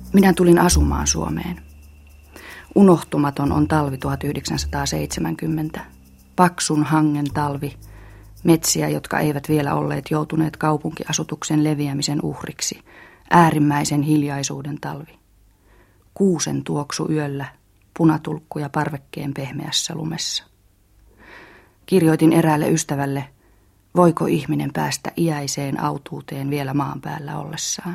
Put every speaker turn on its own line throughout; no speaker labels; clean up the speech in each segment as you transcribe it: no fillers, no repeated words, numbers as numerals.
Minä tulin asumaan Suomeen. Unohtumaton on talvi 1970. Paksun hangen talvi. Metsiä, jotka eivät vielä olleet joutuneet kaupunkiasutuksen leviämisen uhriksi. Äärimmäisen hiljaisuuden talvi. Kuusen tuoksu yöllä, punatulkkuja parvekkeen pehmeässä lumessa. Kirjoitin eräälle ystävälle, voiko ihminen päästä iäiseen autuuteen vielä maan päällä ollessaan.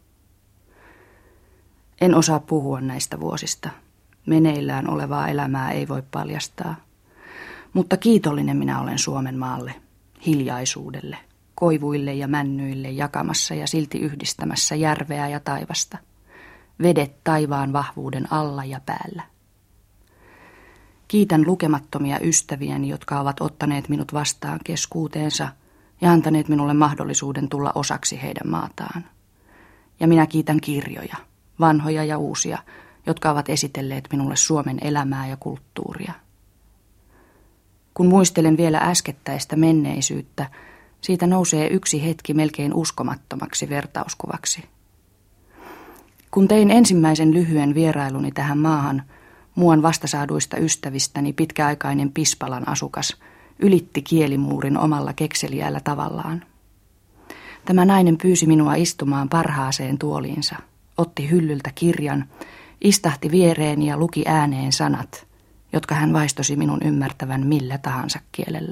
En osaa puhua näistä vuosista. Meneillään olevaa elämää ei voi paljastaa. Mutta kiitollinen minä olen Suomen maalle, hiljaisuudelle, koivuille ja männyille jakamassa ja silti yhdistämässä järveä ja taivasta. Vedet taivaan vahvuuden alla ja päällä. Kiitän lukemattomia ystäviäni, jotka ovat ottaneet minut vastaan keskuuteensa ja antaneet minulle mahdollisuuden tulla osaksi heidän maataan. Ja minä kiitän kirjoja, vanhoja ja uusia, jotka ovat esitelleet minulle Suomen elämää ja kulttuuria. Kun muistelen vielä äskettäistä menneisyyttä, siitä nousee yksi hetki melkein uskomattomaksi vertauskuvaksi. Kun tein ensimmäisen lyhyen vierailuni tähän maahan, muuan vastasaaduista ystävistäni pitkäaikainen Pispalan asukas ylitti kielimuurin omalla kekseliäällä tavallaan. Tämä nainen pyysi minua istumaan parhaaseen tuoliinsa, otti hyllyltä kirjan, istahti viereeni ja luki ääneen sanat, jotka hän vaistosi minun ymmärtävän millä tahansa kielellä.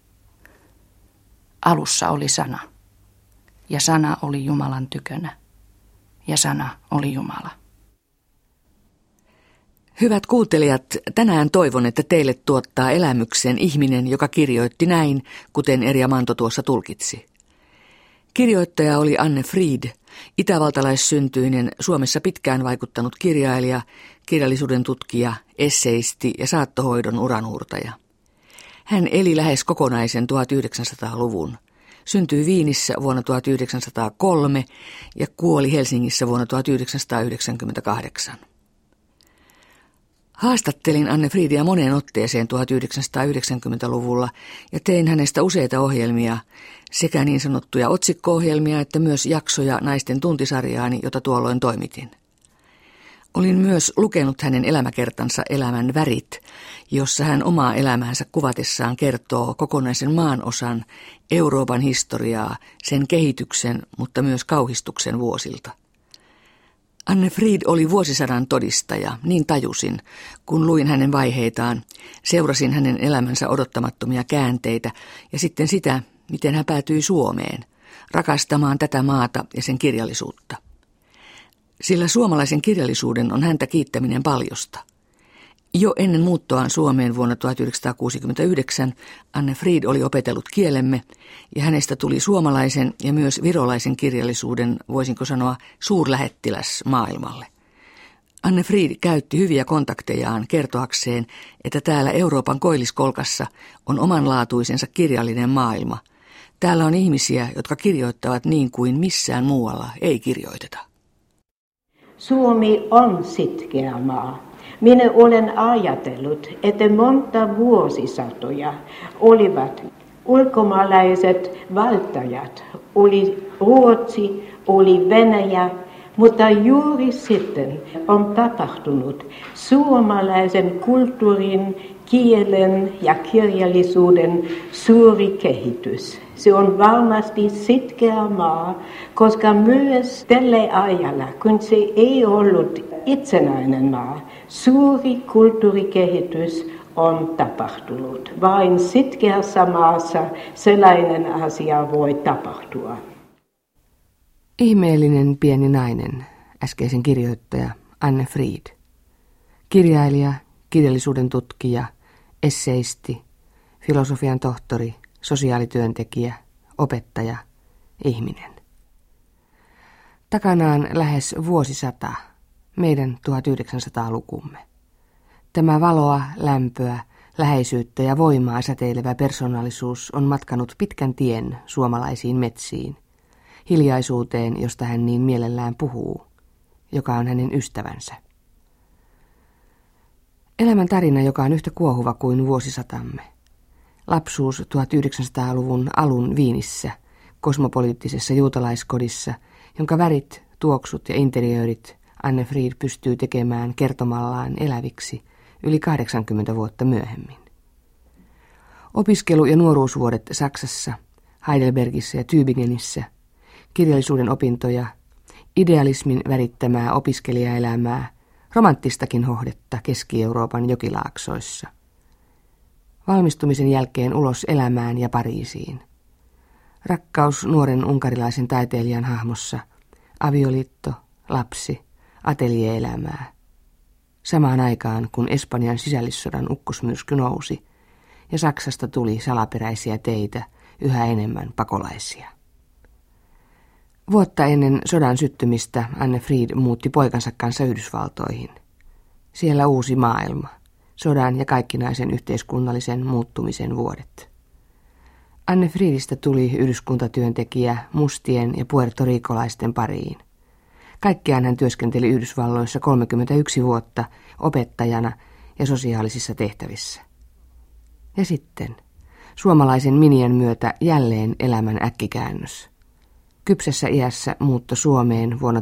Alussa oli sana, ja sana oli Jumalan tykönä, ja sana oli Jumala.
Hyvät kuuntelijat, tänään toivon, että teille tuottaa elämyksen ihminen, joka kirjoitti näin, kuten Erja Manto tuossa tulkitsi. Kirjoittaja oli Anne Frid, itävaltalaissyntyinen, Suomessa pitkään vaikuttanut kirjailija, kirjallisuuden tutkija, esseisti ja saattohoidon uranuurtaja. Hän eli lähes kokonaisen 1900-luvun. Syntyi Viinissä vuonna 1903 ja kuoli Helsingissä vuonna 1998. Haastattelin Anne Fridia moneen otteeseen 1990-luvulla ja tein hänestä useita ohjelmia, sekä niin sanottuja otsikko-ohjelmia että myös jaksoja naisten tuntisarjaani, jota tuolloin toimitin. Olin myös lukenut hänen elämäkertansa Elämän värit, jossa hän omaa elämäänsä kuvatessaan kertoo kokonaisen maanosan, Euroopan historiaa, sen kehityksen, mutta myös kauhistuksen vuosilta. Anne Frid oli vuosisadan todistaja, niin tajusin, kun luin hänen vaiheitaan, seurasin hänen elämänsä odottamattomia käänteitä ja sitten sitä, miten hän päätyi Suomeen, rakastamaan tätä maata ja sen kirjallisuutta. Sillä suomalaisen kirjallisuuden on häntä kiittäminen paljosta. Jo ennen muuttoaan Suomeen vuonna 1969 Anne Frid oli opetellut kielemme ja hänestä tuli suomalaisen ja myös virolaisen kirjallisuuden, voisinko sanoa, suurlähettiläs maailmalle. Anne Frid käytti hyviä kontaktejaan kertoakseen, että täällä Euroopan koilliskolkassa on omanlaatuisensa kirjallinen maailma. Täällä on ihmisiä, jotka kirjoittavat niin kuin missään muualla ei kirjoiteta.
Suomi on sitkeä maa. Minä olen ajatellut, että monta vuosisatoja olivat ulkomaalaiset valtajat, oli Ruotsi, oli Venäjä, mutta juuri sitten on tapahtunut suomalaisen kulttuurin, kielen ja kirjallisuuden suuri kehitys. Se on varmasti sitkeä maa, koska myös tällä ajalla, kun se ei ollut itsenäinen maa, suuri kulttuurikehitys on tapahtunut. Vain sitkeässä maassa sellainen asia voi tapahtua.
Ihmeellinen pieni nainen, äskeisen kirjoittaja Anne Frid. Kirjailija, kirjallisuuden tutkija, esseisti, filosofian tohtori, sosiaalityöntekijä, opettaja, ihminen. Takanaan lähes vuosisata, meidän 1900-lukumme. Tämä valoa, lämpöä, läheisyyttä ja voimaa säteilevä persoonallisuus on matkanut pitkän tien suomalaisiin metsiin, hiljaisuuteen, josta hän niin mielellään puhuu, joka on hänen ystävänsä. Elämän tarina, joka on yhtä kuohuva kuin vuosisatamme. Lapsuus 1900-luvun alun Viinissä, kosmopoliittisessa juutalaiskodissa, jonka värit, tuoksut ja interiöörit Anne Fried pystyy tekemään kertomallaan eläviksi yli 80 vuotta myöhemmin. Opiskelu- ja nuoruusvuodet Saksassa, Heidelbergissä ja Tübingenissä, kirjallisuuden opintoja, idealismin värittämää opiskelijaelämää, romanttistakin hohdetta Keski-Euroopan jokilaaksoissa. Valmistumisen jälkeen ulos elämään ja Pariisiin. Rakkaus nuoren unkarilaisen taiteilijan hahmossa, avioliitto, lapsi, ateljeelämää. Samaan aikaan, kun Espanjan sisällissodan ukkosmyrsky nousi ja Saksasta tuli salaperäisiä teitä, yhä enemmän pakolaisia. Vuotta ennen sodan syttymistä Anne Fried muutti poikansa kanssa Yhdysvaltoihin. Siellä uusi maailma, sodan ja kaikkinaisen yhteiskunnallisen muuttumisen vuodet. Anne Friedistä tuli yhdyskuntatyöntekijä mustien ja puertorikolaisten pariin. Kaikkiaan hän työskenteli Yhdysvalloissa 31 vuotta opettajana ja sosiaalisissa tehtävissä. Ja sitten suomalaisen Minian myötä jälleen elämän äkkikäännös. Kypsessä iässä muutto Suomeen vuonna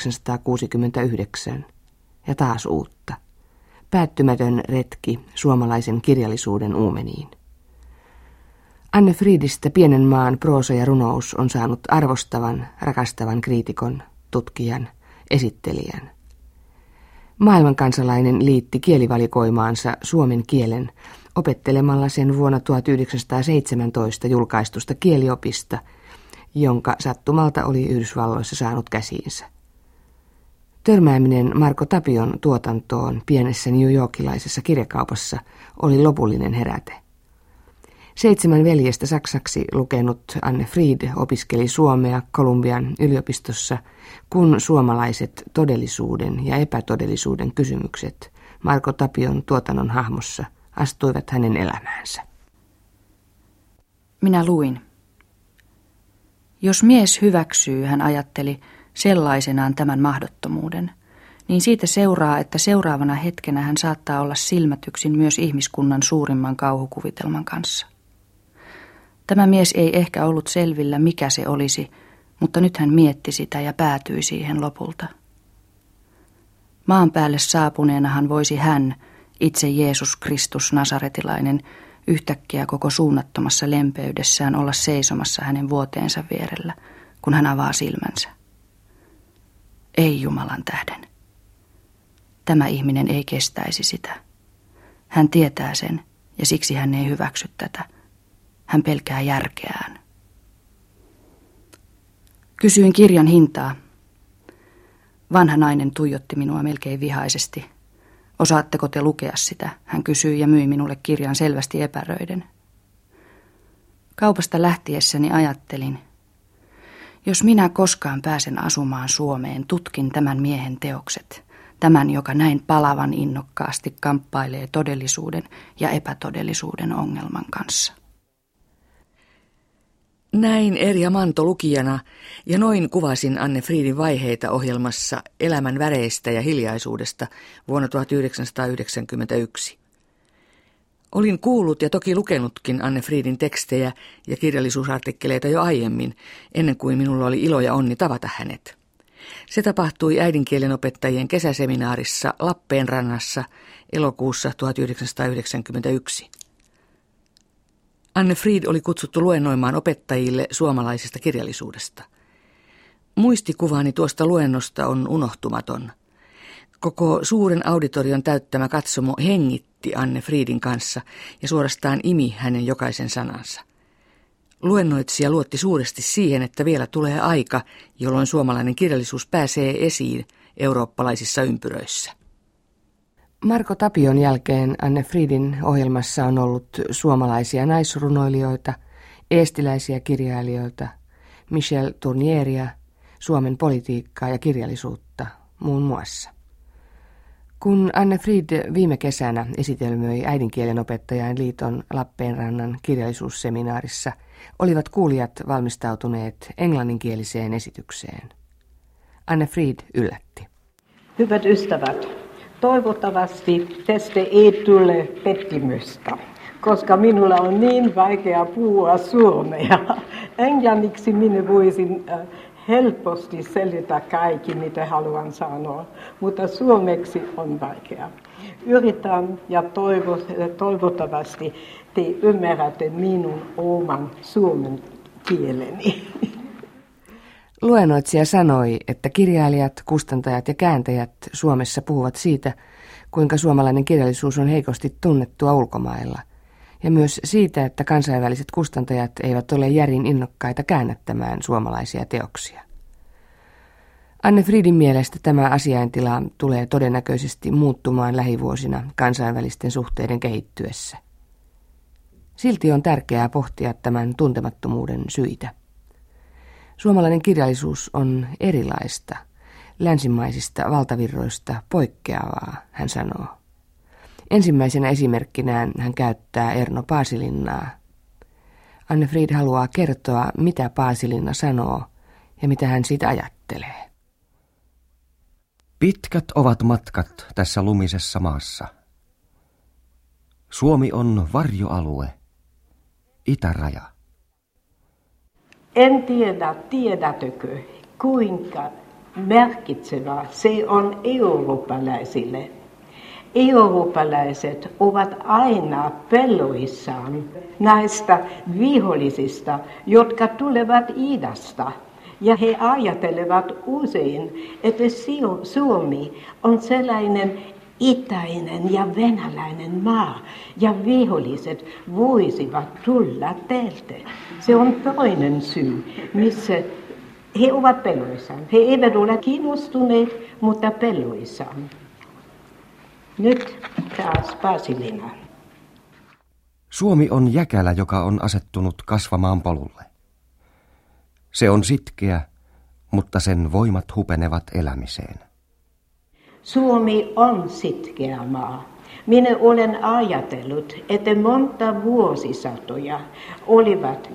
1969 ja taas uutta. Päättymätön retki suomalaisen kirjallisuuden uumeniin. Anne Friedistä pienen maan proosa ja runous on saanut arvostavan, rakastavan kriitikon, tutkijan, esittelijän. Maailmankansalainen liitti kielivalikoimaansa suomen kielen opettelemalla sen vuonna 1917 julkaistusta kieliopista, jonka sattumalta oli Yhdysvalloissa saanut käsiinsä. Törmääminen Marko Tapion tuotantoon pienessä New Yorkilaisessa kirjakaupassa oli lopullinen heräte. 7 veljestä saksaksi lukenut Anne Fried opiskeli suomea Kolumbian yliopistossa, kun suomalaiset todellisuuden ja epätodellisuuden kysymykset Marko Tapion tuotannon hahmossa astuivat hänen elämäänsä.
Minä luin. Jos mies hyväksyy, hän ajatteli, sellaisenaan tämän mahdottomuuden, niin siitä seuraa, että seuraavana hetkenä hän saattaa olla silmätyksin myös ihmiskunnan suurimman kauhukuvitelman kanssa. Tämä mies ei ehkä ollut selvillä, mikä se olisi, mutta nyt hän mietti sitä ja päätyi siihen lopulta. Maan päälle saapuneenahan voisi hän, itse Jeesus Kristus Nasaretilainen, yhtäkkiä koko suunnattomassa lempeydessään olla seisomassa hänen vuoteensa vierellä, kun hän avaa silmänsä. Ei Jumalan tähden. Tämä ihminen ei kestäisi sitä. Hän tietää sen, ja siksi hän ei hyväksy tätä. Hän pelkää järkeään. Kysyin kirjan hintaa. Vanha nainen tuijotti minua melkein vihaisesti. Osaatteko te lukea sitä? Hän kysyi ja myi minulle kirjan selvästi epäröiden. Kaupasta lähtiessäni ajattelin, jos minä koskaan pääsen asumaan Suomeen, tutkin tämän miehen teokset. Tämän, joka näin palavan innokkaasti kamppailee todellisuuden ja epätodellisuuden ongelman kanssa.
Näin Erja Manto lukijana ja noin kuvasin Anne Friedin vaiheita ohjelmassa Elämän väreistä ja hiljaisuudesta vuonna 1991. Olin kuullut ja toki lukenutkin Anne Friedin tekstejä ja kirjallisuusartikkeleita jo aiemmin, ennen kuin minulla oli ilo ja onni tavata hänet. Se tapahtui äidinkielen opettajien kesäseminaarissa Lappeenrannassa elokuussa 1991. Anne Fried oli kutsuttu luennoimaan opettajille suomalaisesta kirjallisuudesta. Muistikuvaani tuosta luennosta on unohtumaton. Koko suuren auditorion täyttämä katsomo hengitti Anne Friedin kanssa ja suorastaan imi hänen jokaisen sanansa. Luennoitsija luotti suuresti siihen, että vielä tulee aika, jolloin suomalainen kirjallisuus pääsee esiin eurooppalaisissa ympyröissä.
Marko Tapion jälkeen Anne Friedin ohjelmassa on ollut suomalaisia naisrunoilijoita, eestiläisiä kirjailijoita, Michel Tournieria, Suomen politiikkaa ja kirjallisuutta muun muassa. Kun Anne Fried viime kesänä esitelmöi äidinkielen opettajain liiton Lappeenrannan kirjallisuusseminaarissa, olivat kuulijat valmistautuneet englanninkieliseen esitykseen. Anne Fried yllätti.
Hyvät ystävät, toivottavasti tästä ei tule pettymystä, koska minulla on niin vaikea puhua suomea. Englanniksi minä voisin helposti selitä kaikki, mitä haluan sanoa, mutta suomeksi on vaikea. Yritän ja toivottavasti te ymmärrätte minun oman suomen kieleni.
Luennoitsija sanoi, että kirjailijat, kustantajat ja kääntäjät Suomessa puhuvat siitä, kuinka suomalainen kirjallisuus on heikosti tunnettua ulkomailla, ja myös siitä, että kansainväliset kustantajat eivät ole järin innokkaita käännättämään suomalaisia teoksia. Anne Fridin mielestä tämä asiaintila tulee todennäköisesti muuttumaan lähivuosina kansainvälisten suhteiden kehittyessä. Silti on tärkeää pohtia tämän tuntemattomuuden syitä. Suomalainen kirjallisuus on erilaista, länsimaisista valtavirroista poikkeavaa, hän sanoo. Ensimmäisenä esimerkkinään hän käyttää Erno Paasilinnaa. Anne Frid haluaa kertoa, mitä Paasilinna sanoo ja mitä hän siitä ajattelee.
Pitkät ovat matkat tässä lumisessa maassa. Suomi on varjoalue, itäraja.
En tiedä, tiedättekö, kuinka merkitsevää se on eurooppalaisille. Eurooppalaiset ovat aina peloissaan näistä vihollisista, jotka tulevat idästä. Ja he ajattelevat usein, että Suomi on sellainen itäinen ja venäläinen maa, ja viholliset voisivat tulla täältä. Se on toinen syy, missä he ovat peloissaan. He eivät ole kiinnostuneet, mutta peloissaan. Nyt taas Paasilinna.
Suomi on jäkälä, joka on asettunut kasvamaan polulle. Se on sitkeä, mutta sen voimat hupenevat elämiseen.
Suomi on sitkeä maa. Minä olen ajatellut, että monta vuosisatoja olivat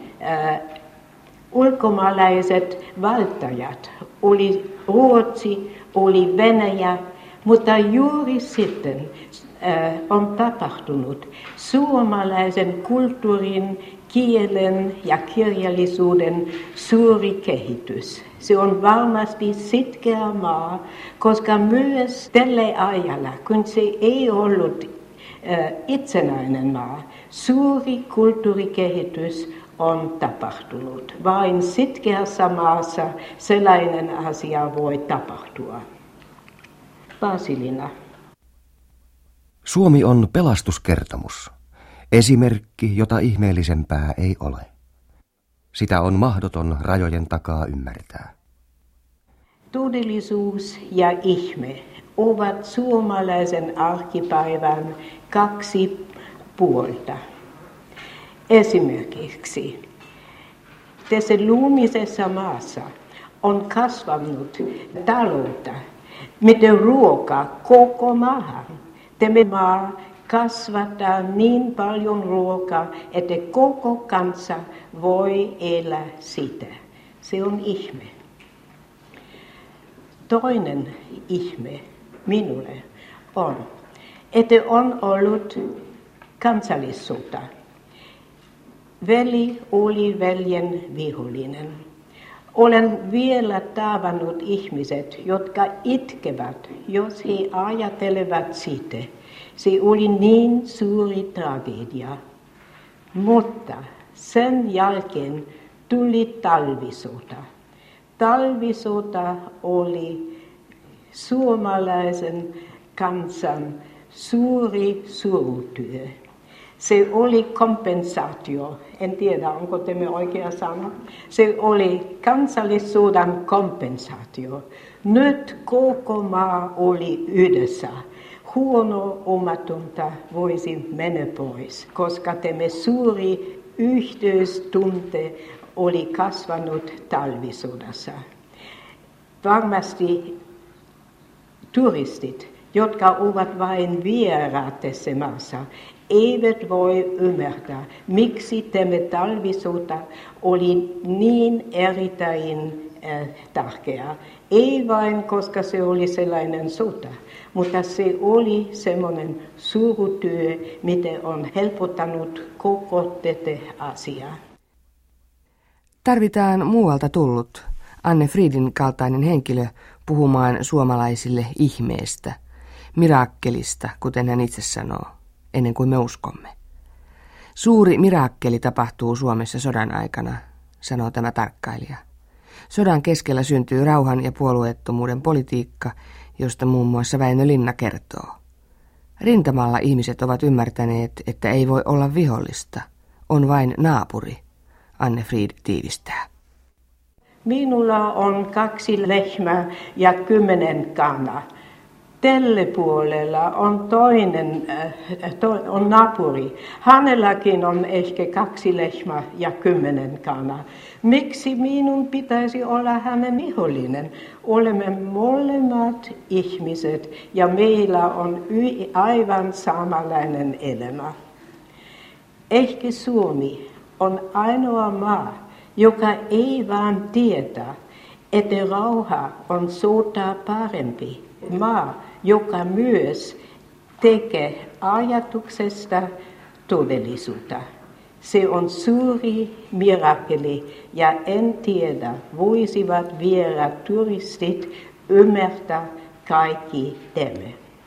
ulkomaalaiset valtajat. Oli Ruotsi, oli Venäjä, mutta juuri sitten on tapahtunut suomalaisen kulttuurin, kielen ja kirjallisuuden suuri kehitys. Se on varmasti sitkeä maa, koska myös tällä ajalla, kun se ei ollut itsenäinen maa, suuri kulttuurikehitys on tapahtunut. Vain sitkeässä maassa sellainen asia voi tapahtua. Paasilinna.
Suomi on pelastuskertomus. Esimerkki, jota ihmeellisempää ei ole. Sitä on mahdoton rajojen takaa ymmärtää.
Todellisuus ja ihme ovat suomalaisen arkipäivän kaksi puolta. Esimerkiksi tässä lumisessa maassa on kasvanut taloutta, miten ruokaa koko maahan. Tämä maa kasvattaa niin paljon ruokaa, että koko kansa voi elää sitä. Se on ihme. Toinen ihme minulle on, että on ollut kansallissota. Veli oli veljen vihollinen. Olen vielä tavannut ihmiset, jotka itkevät, jos he ajattelevat siitä. Se oli niin suuri tragedia. Mutta sen jälkeen tuli talvisota. Talvisota oli suomalaisen kansan suuri surutyö. Se oli kompensaatio. En tiedä, onko tämä oikea sana. Se oli kansallissodan kompensaatio. Nyt koko maa oli yhdessä. Huono omatunta voisi mennä pois, koska tämä suuri yhteystunte oli kasvanut talvisodassa. Varmasti turistit, jotka ovat vain vieraat tässä maassa, eivät voi ymmärtää, miksi tämä talvisota oli niin erittäin tärkeä. Ei vain, koska se oli sellainen sota, mutta se oli semmoinen surutyö, mitä on helpottanut koko tätä asiaa.
Tarvitaan muualta tullut, Anne Friedin kaltainen henkilö puhumaan suomalaisille ihmeestä, mirakkelista, kuten hän itse sanoo, ennen kuin me uskomme. Suuri mirakkeli tapahtuu Suomessa sodan aikana, sanoo tämä tarkkailija. Sodan keskellä syntyy rauhan ja puolueettomuuden politiikka, josta muun muassa Väinö Linna kertoo. Rintamalla ihmiset ovat ymmärtäneet, että ei voi olla vihollista, on vain naapuri, Anne Fried tiivistää.
Minulla on 2 lehmää ja 10 kanaa. Tällä puolella on on naapuri. Hänellakin on ehkä 2 lehmää ja 10 kanaa. Miksi minun pitäisi olla hänen vihollinen? Olemme molemmat ihmiset ja meillä on aivan samanlainen elämä. Ehkä Suomi on ainoa maa, joka ei vaan tiedä, että rauha on sotaa parempi. Maa, joka myös tekee ajatuksesta todellisuutta. Se on suuri mirakkeli ja en tiedä, voisivat vieraat turistit ymmärtää kaikki tämä.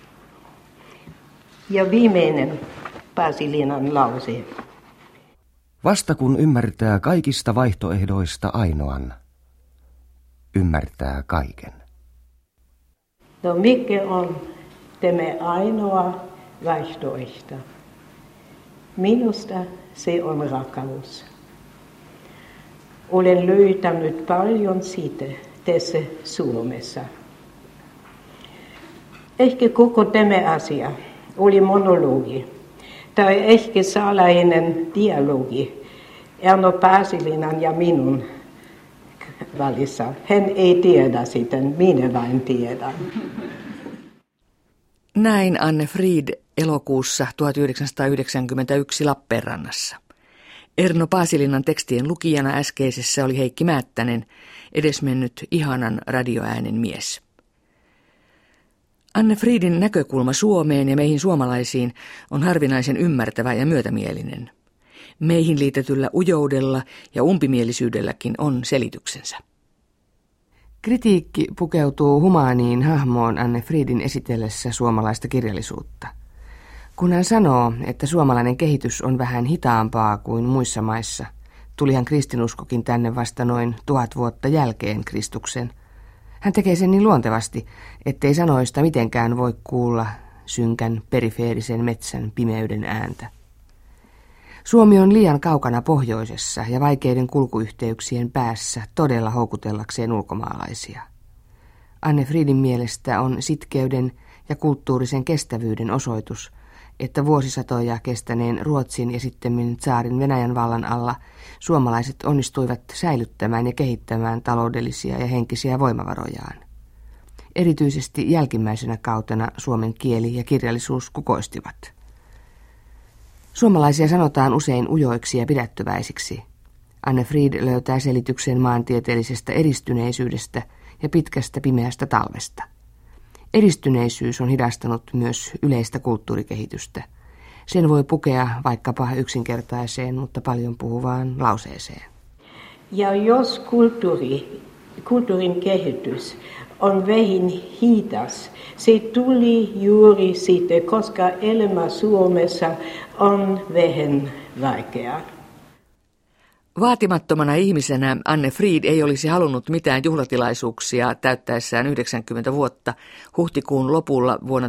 Ja viimeinen Pasilinan lause.
Vasta kun ymmärtää kaikista vaihtoehdoista ainoan, ymmärtää kaiken.
No mikä on tämä ainoa vaihtoehto? Minusta se on rakkaus. Olen löytänyt paljon siitä tässä Suomessa. Ehkä koko tämä asia oli monologi tai ehkä salainen dialogi Erno Pasilinan ja minun välissä. Hän ei tiedä sitä, minä vain tiedän.
Näin Anne Fried elokuussa 1991 Lappeenrannassa. Erno Pasilinan tekstien lukijana äskeisessä oli Heikki Määttänen, edesmennyt ihanan radioäänen mies. Anne Friedin näkökulma Suomeen ja meihin suomalaisiin on harvinaisen ymmärtävä ja myötämielinen. Meihin liitetyllä ujoudella ja umpimielisyydelläkin on selityksensä.
Kritiikki pukeutuu humaaniin hahmoon Anne Friedin esitellessä suomalaista kirjallisuutta. Kun hän sanoo, että suomalainen kehitys on vähän hitaampaa kuin muissa maissa, tulihan kristinuskokin tänne vasta noin 1000 vuotta jälkeen Kristuksen. Hän tekee sen niin luontevasti, ettei sanoista mitenkään voi kuulla synkän perifeerisen metsän pimeyden ääntä. Suomi on liian kaukana pohjoisessa ja vaikeiden kulkuyhteyksien päässä todella houkutellakseen ulkomaalaisia. Anne Friedin mielestä on sitkeyden ja kulttuurisen kestävyyden osoitus, että vuosisatoja kestäneen Ruotsin ja sittemmin tsaarin Venäjän vallan alla suomalaiset onnistuivat säilyttämään ja kehittämään taloudellisia ja henkisiä voimavarojaan. Erityisesti jälkimmäisenä kautena suomen kieli ja kirjallisuus kukoistivat. Suomalaisia sanotaan usein ujoiksi ja pidättyväisiksi. Anne Fried löytää selityksen maantieteellisestä eristyneisyydestä ja pitkästä pimeästä talvesta. Edistyneisyys on hidastanut myös yleistä kulttuurikehitystä. Sen voi pukea vaikkapa yksinkertaiseen, mutta paljon puhuvaan lauseeseen.
Ja jos kulttuurin kehitys on vähän hidas, se tuli juuri siitä, koska elämä Suomessa on vähän vaikeaa.
Vaatimattomana ihmisenä Anne Fried ei olisi halunnut mitään juhlatilaisuuksia täyttäessään 90 vuotta huhtikuun lopulla vuonna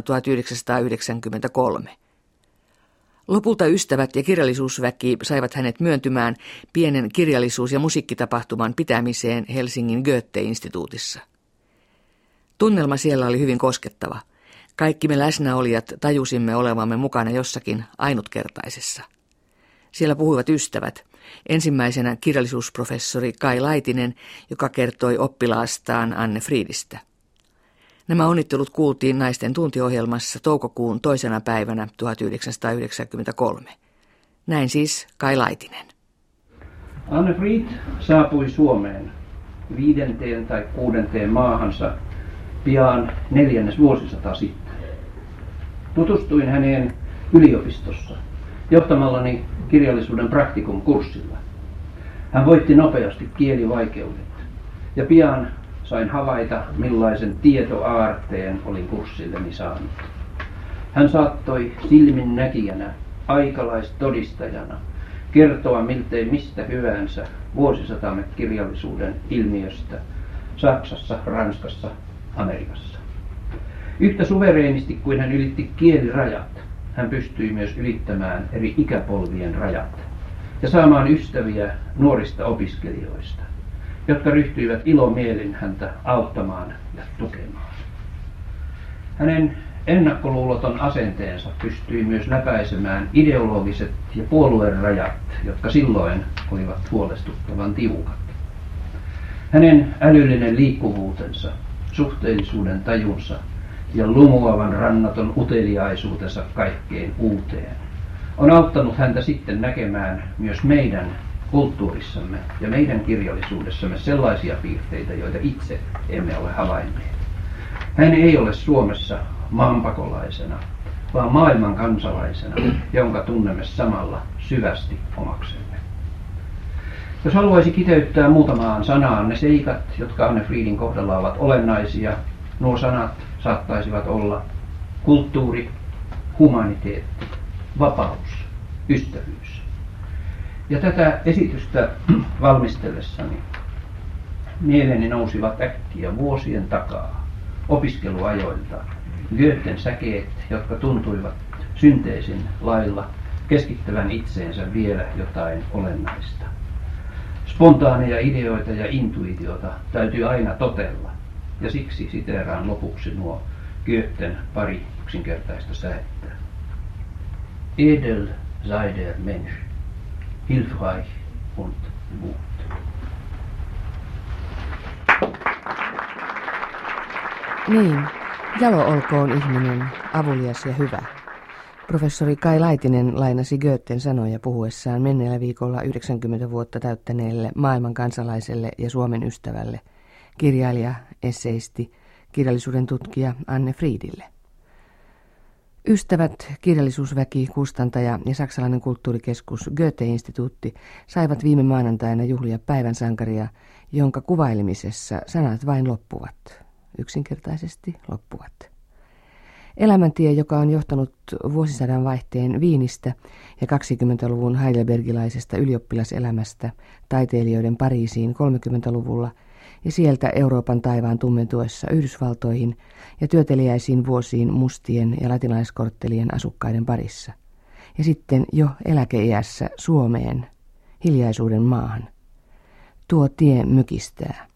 1993. Lopulta ystävät ja kirjallisuusväki saivat hänet myöntymään pienen kirjallisuus- ja musiikkitapahtuman pitämiseen Helsingin Goethe-instituutissa. Tunnelma siellä oli hyvin koskettava. Kaikki me läsnäolijat tajusimme olevamme mukana jossakin ainutkertaisessa. Siellä puhuivat ystävät. Ensimmäisenä kirjallisuusprofessori Kai Laitinen, joka kertoi oppilaastaan Anne Friedistä. Nämä onnittelut kuultiin naisten tuntiohjelmassa toukokuun 2. päivänä 1993. Näin siis Kai Laitinen.
Anne Fried saapui Suomeen 5. tai 6. maahansa pian 4. vuosisataa sitten. Tutustuin häneen yliopistossa johtamallani kirjallisuuden praktikum-kurssilla. Hän voitti nopeasti kielivaikeudet Ja pian sain havaita, millaisen tietoaarteen olin kurssilleni saanut. Hän saattoi silmin näkijänä, aikalaistodistajana, kertoa miltei mistä hyvänsä vuosisatamme kirjallisuuden ilmiöstä Saksassa, Ranskassa, Amerikassa. Yhtä suvereenisti kuin hän ylitti kielirajat, hän pystyi myös ylittämään eri ikäpolvien rajat ja saamaan ystäviä nuorista opiskelijoista, jotka ryhtyivät ilomielin häntä auttamaan ja tukemaan. Hänen ennakkoluuloton asenteensa pystyi myös läpäisemään ideologiset ja puoluerajat, jotka silloin olivat huolestuttavan tiukat. Hänen älyllinen liikkuvuutensa, suhteellisuuden tajunsa ja lumuavan rannaton uteliaisuutensa kaikkeen uuteen on auttanut häntä sitten näkemään myös meidän kulttuurissamme ja meidän kirjallisuudessamme sellaisia piirteitä, joita itse emme ole havainneet. Hän ei ole Suomessa maanpakolaisena, vaan maailman kansalaisena, jonka tunnemme samalla syvästi omaksemme. Jos haluaisi kiteyttää muutamaan sanaan ne seikat, jotka Anne Friedin kohdalla ovat olennaisia, nuo sanat saattaisivat olla kulttuuri, humaniteetti, vapaus, ystävyys. Ja tätä esitystä valmistellessani mieleeni nousivat äkkiä vuosien takaa opiskeluajoilta Goethen säkeet, jotka tuntuivat synteisin lailla keskittävän itseensä vielä jotain olennaista. Spontaaneja ideoita ja intuitiota täytyy aina totella, ja siksi siteeraan lopuksi nuo Goethen pari yksinkertaista säettä. Edel sei der Mensch, hilfreich und gut.
Niin, jalo olkoon ihminen, avulias ja hyvä. Professori Kai Laitinen lainasi Goethen sanoja puhuessaan menneellä viikolla 90 vuotta täyttäneelle maailman kansalaiselle ja Suomen ystävälle, kirjailija, esseisti, kirjallisuuden tutkija Anne Friedille. Ystävät, kirjallisuusväki, kustantaja ja saksalainen kulttuurikeskus Goethe-instituutti saivat viime maanantaina juhlia päivän sankaria, jonka kuvailemisessa sanat vain loppuvat. Yksinkertaisesti loppuvat. Elämäntie, joka on johtanut vuosisadan vaihteen Viinistä ja 20-luvun heidelbergilaisesta ylioppilaselämästä taiteilijoiden Pariisiin 30-luvulla ja sieltä Euroopan taivaan tummentuessa Yhdysvaltoihin ja työteliäisiin vuosiin mustien ja latinalaiskorttelien asukkaiden parissa. Ja sitten jo eläkeiässä Suomeen, hiljaisuuden maahan. Tuo tie mykistää.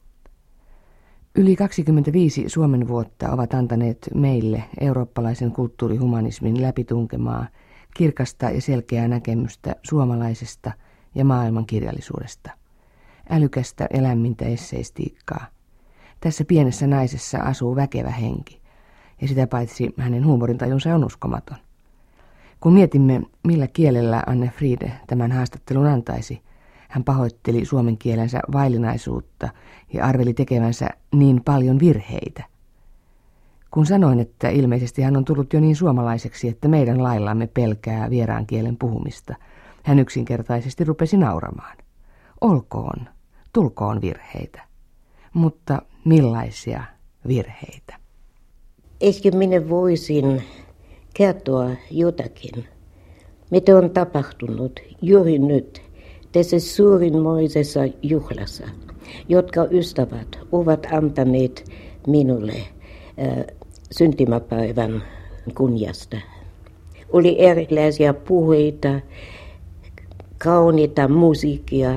Yli 25 Suomen vuotta ovat antaneet meille eurooppalaisen kulttuurihumanismin läpitunkemaa, kirkasta ja selkeää näkemystä suomalaisesta ja maailman kirjallisuudesta. Älykästä ja lämmintä esseistiikkaa. Tässä pienessä naisessa asuu väkevä henki, ja sitä paitsi hänen huumorintajunsa on uskomaton. Kun mietimme, millä kielellä Anne Friede tämän haastattelun antaisi, hän pahoitteli suomen kielensä vaillinaisuutta ja arveli tekevänsä niin paljon virheitä. Kun sanoin, että ilmeisesti hän on tullut jo niin suomalaiseksi, että meidän laillamme pelkää vieraan kielen puhumista, hän yksinkertaisesti rupesi nauramaan. Olkoon, tulkoon virheitä. Mutta millaisia virheitä?
Ehkä minä voisin kertoa jotakin, mitä on tapahtunut juuri nyt tässä suurinmoisessa juhlassa, jotka ystävät ovat antaneet minulle syntymäpäivän kunniasta. Oli erilaisia puheita, kauniita musiikkia,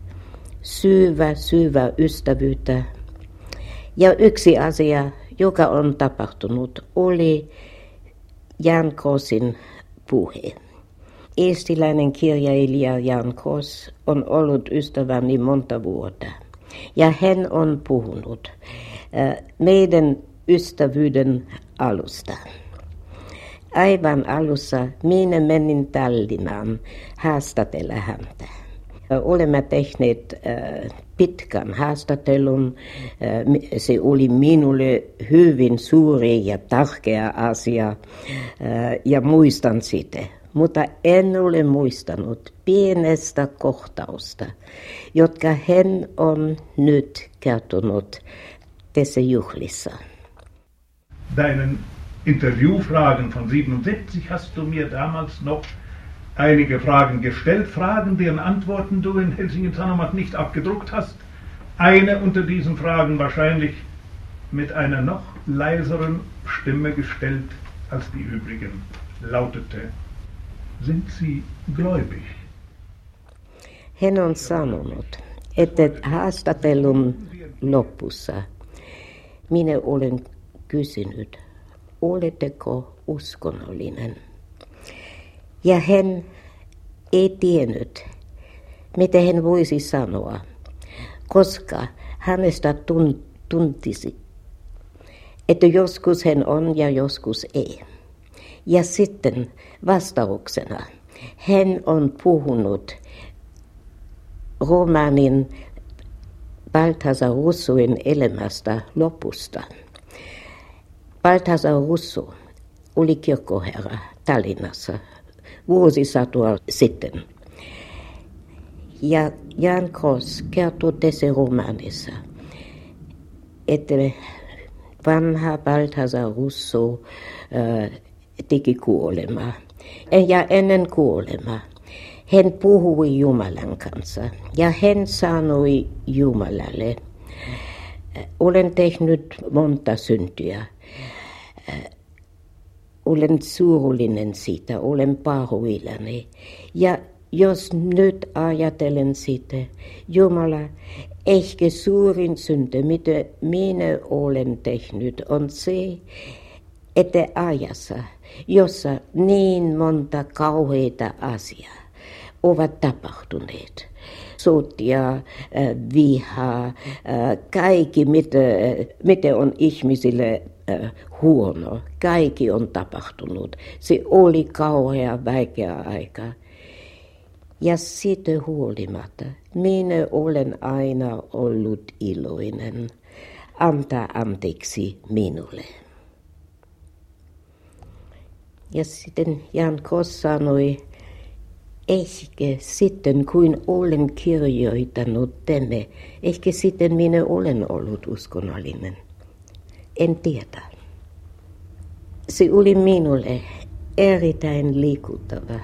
syvä ystävyyttä. Ja yksi asia, joka on tapahtunut, oli Jan Krossin puhe. Eestiläinen kirjailija Jan Kross on ollut ystäväni monta vuotta. Ja hän on puhunut meidän ystävyyden alusta. Aivan alussa minä menin Tallinnaan haastatella häntä. Olemme tehneet pitkän haastattelun. Se oli minulle hyvin suuri ja tärkeä asia ja muistan sitä. Mutta en ole muistanut pienestä kohtausta, jotka hän on nyt kertonut tässä juhlissa.
Deinen Interviewfragen von 77 hast du mir damals noch einige Fragen gestellt, Fragen, deren Antworten du in Helsingin Sanomat nicht abgedruckt hast. Eine unter diesen Fragen wahrscheinlich mit einer noch leiseren Stimme gestellt als die übrigen, lautete: Sind Sie gläubig?
Hän on sanonut, että haastattelun lopussa minä olen kysynyt, oletteko uskonnollinen? Ja hän ei tiennyt, mitä hän voisi sanoa, koska hänestä tuntisi, että joskus hän on ja joskus ei. Ja sitten vastauksena hän on puhunut romaanin Balthazar Russoin elämästä lopusta. Balthazar Russo oli kirkkoherra Tallinnassa vuosisatua sitten. Ja Jan Kross kertoo tässä romaanissa, että vanha Balthazar Russo teki kuolemaa. Ja ennen kuolemaa hän puhui Jumalan kanssa ja hän sanoi Jumalalle, olen tehnyt monta syntiä. Olen surullinen siitä, olen pahoillani. Ja jos nyt ajatellen sitä, Jumala, ehkä suurin synti, mitä minä olen tehnyt, on se, että ajassa, jossa niin monta kauheita asiaa ovat tapahtuneet. Sotia, vihaa, kaikki mitä on ihmisille huono, kaikki on tapahtunut. Se oli kauhea, vaikea aika. Ja siitä huolimatta minä olen aina ollut iloinen. Antaa anteeksi minulle. Ja sitten Jan Kross sanoi, ehkä sitten kun olen kirjoittanut tämä, ehkä sitten minä olen ollut uskonnollinen. En tiedä. Se oli minulle erittäin liikuttava.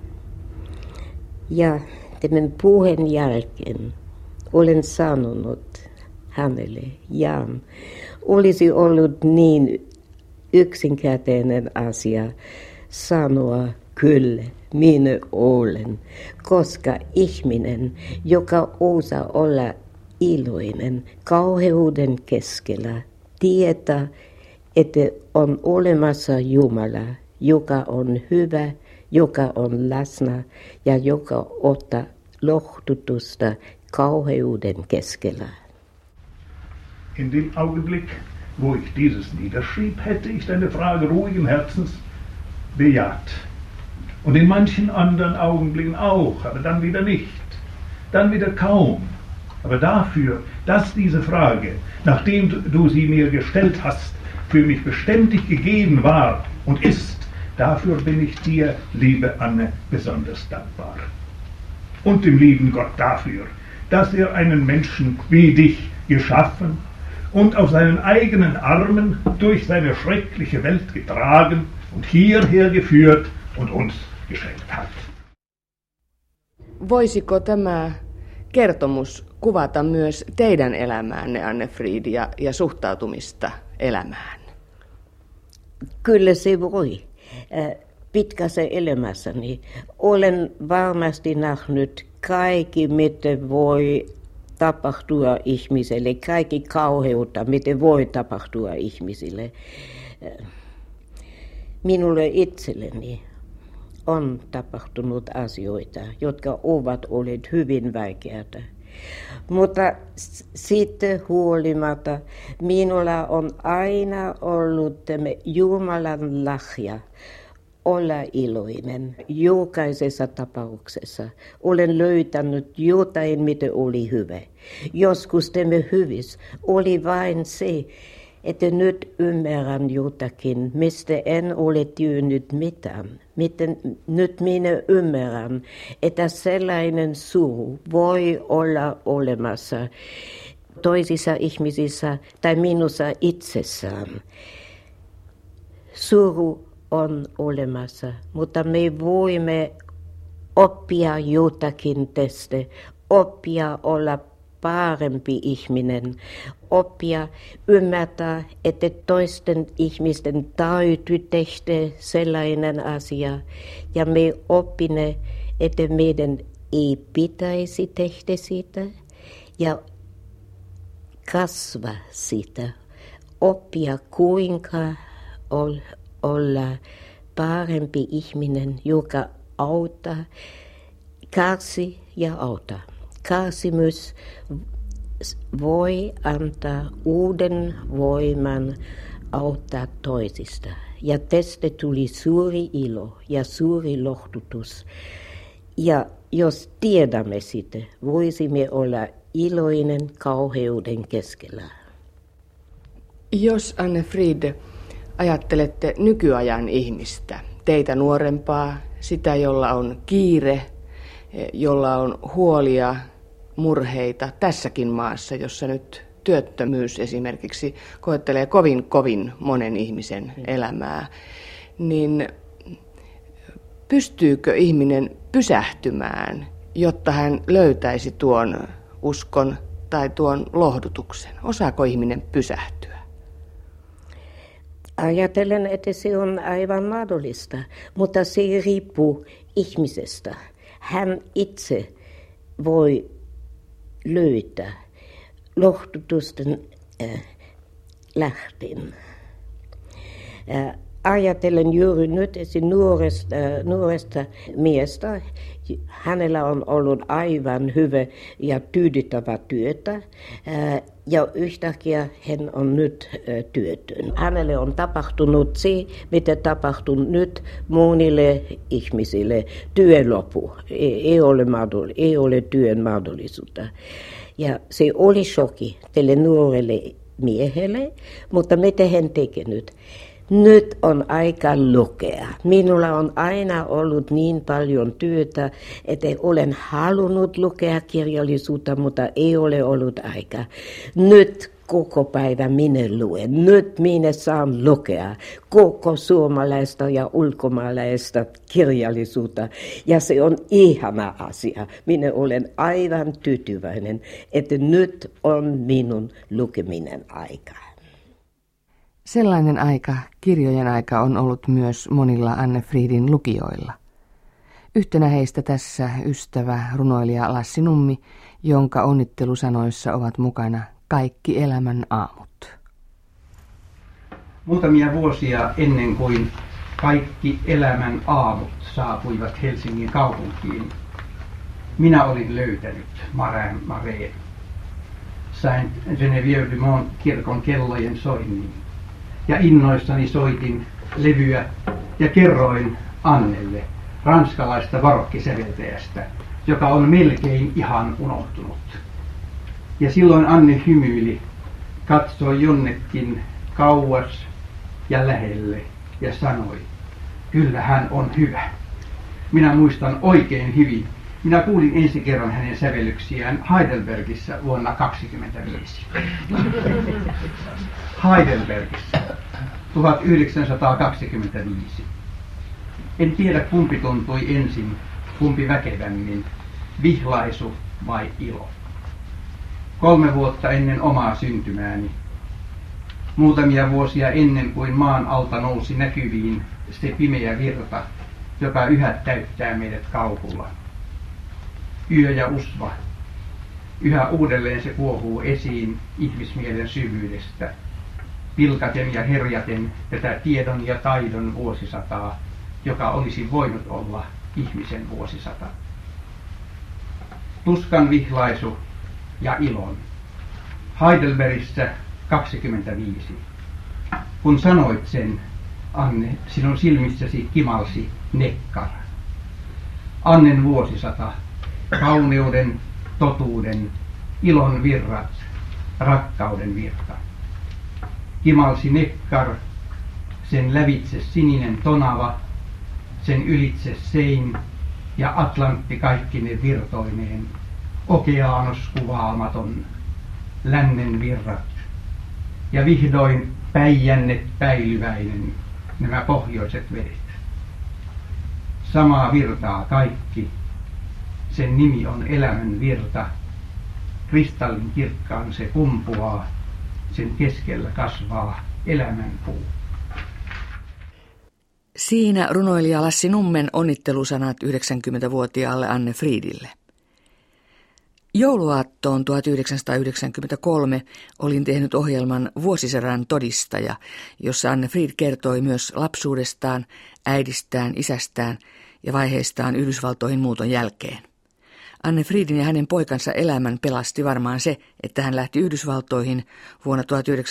Ja tämän puheen jälkeen olen sanonut hänelle, Jan, olisi ollut niin yksinkertainen asia sanoa kyllä, minä olen, koska ihminen, joka osaa olla iloinen kauheuden keskellä, tietää, että on olemassa Jumala, joka on hyvä, joka on läsnä ja joka ottaa lohdutusta kauheuden keskellä.
In dem Augenblick, wo ich dieses niederschrieb, hätte ich deine Frage ruhigen Herzens bejaht. Und in manchen anderen Augenblicken auch, aber dann wieder nicht. Dann wieder kaum. Aber dafür, dass diese Frage, nachdem du sie mir gestellt hast, für mich beständig gegeben war und ist, dafür bin ich dir, liebe Anne, besonders dankbar. Und dem lieben Gott dafür, dass er einen Menschen wie dich geschaffen und auf seinen eigenen Armen durch seine schreckliche Welt getragen und hierher geführt und uns geschenkt hat.
Voisiko tämä kertomus kuvata myös teidän elämäänne, Anne-Frid, ja suhtautumista elämään?
Kyllä se voi. Pitkässä elämässäni olen varmasti nähnyt kaikki, mitä voi tapahtua ihmiselle, kaikki kauheutta, mitä voi tapahtua ihmisille. Minulle itselleni on tapahtunut asioita, jotka ovat olleet hyvin vaikeita. Mutta siitä huolimatta minulla on aina ollut tämä Jumalan lahja olla iloinen. Jokaisessa tapauksessa olen löytänyt jotain, mitä oli hyvä. Joskus tämä hyvyys oli vain se, että nyt ymmärrän jotakin, mistä en ole tiennyt mitään. Nyt minä ymmärrän, että sellainen suru voi olla olemassa, Toisissa ihmisissä tai minussa itsessään suru on olemassa, mutta me voimme oppia jotakin tästä, oppia olla parempi ihminen, oppia ymmärtää, että toisten ihmisten täytyy tehdä sellainen asia, ja me oppine, että meidän ei pitäisi tehdä sitä, ja kasvaa sitä, oppia kuinka olla parempi ihminen, joka auttaa, kärsi ja auttaa. Kärsimys voi antaa uuden voiman auttaa toisista. Ja tästä tuli suuri ilo ja suuri lohdutus. Ja jos tiedämme sitä, voisimme olla iloinen kauheuden keskellä.
Jos Anne Frid ajattelette nykyajan ihmistä, teitä nuorempaa, sitä jolla on kiire, jolla on huolia, murheita tässäkin maassa, jossa nyt työttömyys esimerkiksi koettelee kovin monen ihmisen elämää, niin pystyykö ihminen pysähtymään, jotta hän löytäisi tuon uskon tai tuon lohdutuksen? Osaako ihminen pysähtyä?
Ajattelen, että se on aivan mahdollista, mutta se riippuu ihmisestä. Hän itse voi löytää lohdutusten lähteen. Ajattelen juuri nyt nuoresta miestä. Hänellä on ollut aivan hyvä ja tyydyttävä työtä. Ja yhtäkkiä hän on nyt työtön. Hänelle on tapahtunut se, mitä tapahtuu nyt monille ihmisille. Työn loppu. Ei ole työn mahdollisuutta. Ja se oli shokki tälle nuorelle miehelle, mutta mitä hän tekee nyt? Nyt on aika lukea. Minulla on aina ollut niin paljon työtä, että olen halunnut lukea kirjallisuutta, mutta ei ole ollut aika. Nyt koko päivä minä luen. Nyt minä saan lukea koko suomalaista ja ulkomaalaista kirjallisuutta. Ja se on ihana asia. Minä olen aivan tyytyväinen, että nyt on minun lukeminen aika.
Sellainen aika, kirjojen aika, on ollut myös monilla Anne Fridin lukijoilla. Yhtenä heistä tässä ystävä runoilija Lassi Nummi, jonka onnittelusanoissa ovat mukana kaikki elämän aamut.
Muutamia vuosia ennen kuin kaikki elämän aamut saapuivat Helsingin kaupunkiin, minä olin löytänyt Mareen Saint-Geneviève-du-Mont kirkon kellojen soinnin. Ja innoissani soitin levyä ja kerroin Annelle ranskalaista barokkisäveltäjästä, joka on melkein ihan unohtunut. Ja silloin Anne hymyili, katsoi jonnekin kauas ja lähelle ja sanoi, kyllä hän on hyvä. Minä muistan oikein hyvin. Minä kuulin ensi kerran hänen sävellyksiään Heidelbergissä vuonna 1925. Heidelbergissä 1925. En tiedä kumpi tuntui ensin, kumpi väkevämmin, vihlaisu vai ilo. 3 vuotta ennen omaa syntymääni, muutamia vuosia ennen kuin maan alta nousi näkyviin se pimeä virta, joka yhä täyttää meidät kauhulla. Yö ja usva. Yhä uudelleen se kuohuu esiin ihmismielen syvyydestä, pilkaten ja herjaten tätä tiedon ja taidon vuosisataa, joka olisi voinut olla ihmisen vuosisata. Tuskan vihlaisu ja ilon. Heidelbergissä 25. Kun sanoit sen, Anne, sinun silmissäsi kimalsi nekkar. Annen vuosisata, kauneuden, totuuden, ilon virrat, rakkauden virta. Kimalsi nekkar, sen lävitse sininen tonava, sen ylitse Sein ja Atlantti kaikkine virtoineen, okeaanos kuvaamaton, lännen virrat ja vihdoin Päijänne päilyväinen nämä pohjoiset vedet. Samaa virtaa kaikki, sen nimi on elämän virta, kristallin kirkkaan se kumpuaa, sen keskellä kasvaa elämän puu.
Siinä runoilija Lassi Nummen onnittelusanat 90-vuotiaalle Anne Fridille. Jouluaattoon 1993 olin tehnyt ohjelman Vuosisadan todistaja, jossa Anne Frid kertoi myös lapsuudestaan, äidistään, isästään ja vaiheistaan Yhdysvaltoihin muuton jälkeen. Anne Fridin ja hänen poikansa elämän pelasti varmaan se, että hän lähti Yhdysvaltoihin vuonna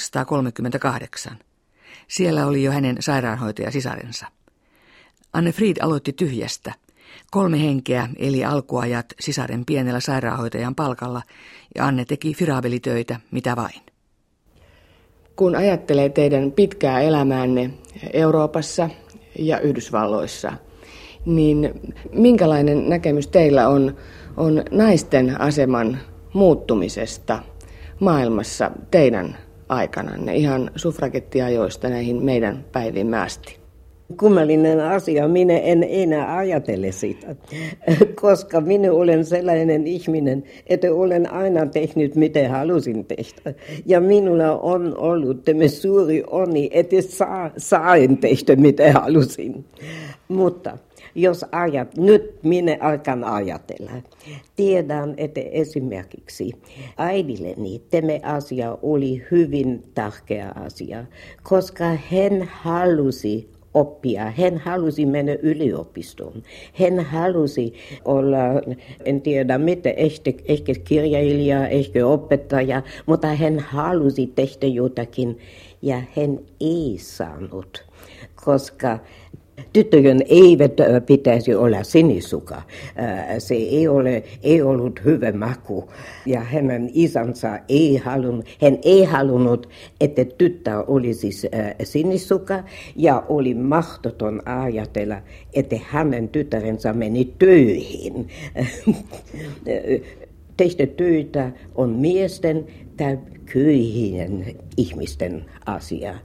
1938. Siellä oli jo hänen sairaanhoitajasisarensa. Anne Frid aloitti tyhjästä. 3 henkeä eli alkuajat sisaren pienellä sairaanhoitajan palkalla ja Anne teki firaabelitöitä mitä vain.
Kun ajattelee teidän pitkää elämäänne Euroopassa ja Yhdysvalloissa, niin minkälainen näkemys teillä on naisten aseman muuttumisesta maailmassa teidän aikananne, ihan suffragettiajoista näihin meidän päivimme asti?
Kummallinen asia, minä en enää ajatele sitä, koska minä olen sellainen ihminen, että olen aina tehnyt mitä halusin tehdä. Ja minulla on ollut tämä suuri onni, että sain tehdä mitä halusin. Mutta jos nyt minä alkan ajatella, tiedän, että esimerkiksi äidilleni tämä asia oli hyvin tärkeä asia, koska hän halusi oppia. Hän halusi mennä yliopistoon. Hän halusi olla, en tiedä mitä, ehkä kirjailija, ehkä opettaja, mutta hän halusi tehdä jotakin ja hän ei saanut, koska tyttöjen eivät pitäisi olla sinisuka. Se ei ollut hyvä maku. Ja hänen isänsä hän ei halunnut, että tyttö olisi sinisuka. Ja oli mahdoton ajatella, että hänen tyttärensä meni töihin. Tehdä töitä on miesten tai köyhien ihmisten asia.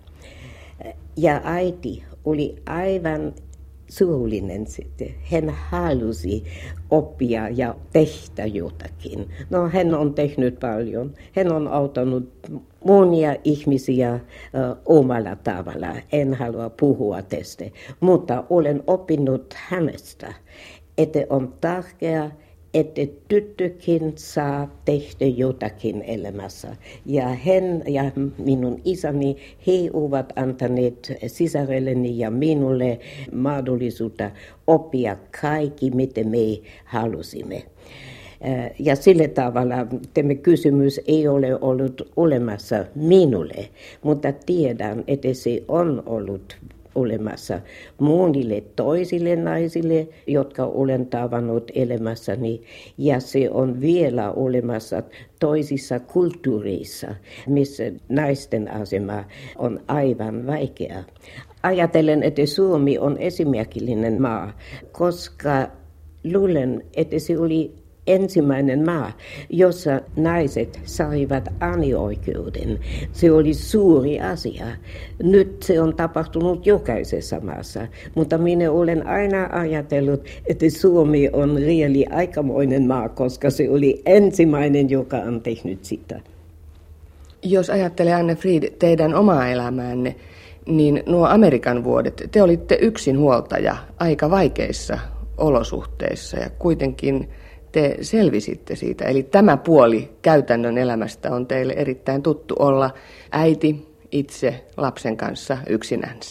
Ja äiti oli aivan surullinen sitten. Hän halusi oppia ja tehdä jotakin. No, hän on tehnyt paljon. Hän on auttanut monia ihmisiä omalla tavalla. En halua puhua tästä, mutta olen oppinut hänestä, että on tärkeää, että tyttökin saa tehdä jotakin elämässä. Ja hän ja minun isäni, he ovat antaneet sisarelleni ja minulle mahdollisuutta oppia kaikki, mitä me halusimme. Ja sillä tavalla tämä kysymys ei ole ollut olemassa minulle, mutta tiedän, että se on ollut olemassa monille toisille naisille, jotka olen tavannut elämässäni, ja se on vielä olemassa toisissa kulttuureissa, missä naisten asema on aivan vaikea. Ajattelen, että Suomi on esimerkillinen maa, koska luulen, että se oli ensimmäinen maa, jossa naiset saivat äänioikeuden. Se oli suuri asia. Nyt se on tapahtunut jokaisessa maassa, mutta minä olen aina ajatellut, että Suomi on aikamoinen maa, koska se oli ensimmäinen, joka on tehnyt sitä.
Jos ajattelee, Anne Frid, teidän omaa elämäänne, niin nuo Amerikan vuodet, te olitte yksinhuoltaja aika vaikeissa olosuhteissa ja kuitenkin te selvisitte siitä. Eli tämä puoli käytännön elämästä on teille erittäin tuttu, olla äiti itse lapsen kanssa yksinänsä.